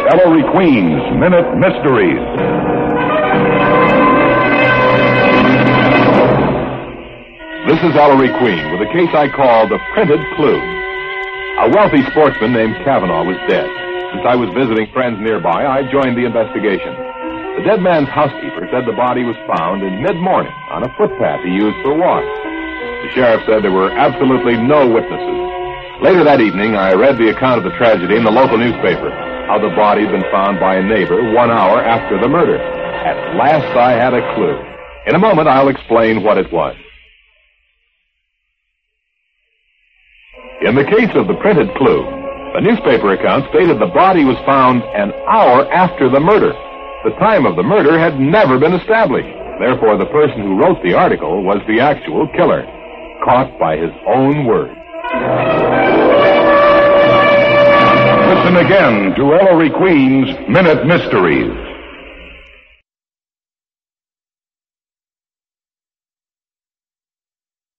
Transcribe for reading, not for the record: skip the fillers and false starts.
Ellery Queen's Minute Mysteries. This is Ellery Queen with a case I call The Printed Clue. A wealthy sportsman named Cavanaugh was dead. Since I was visiting friends nearby, I joined the investigation. The dead man's housekeeper said the body was found in mid-morning on a footpath he used for a walk. The sheriff said there were absolutely no witnesses. Later that evening, I read the account of the tragedy in the local newspaper, how the body had been found by a neighbor 1 hour after the murder. At last, I had a clue. In a moment, I'll explain what it was. In the case of The Printed Clue, the newspaper account stated the body was found an hour after the murder. The time of the murder had never been established. Therefore, the person who wrote the article was the actual killer, caught by his own word. Listen again to Ellery Queen's Minute Mysteries.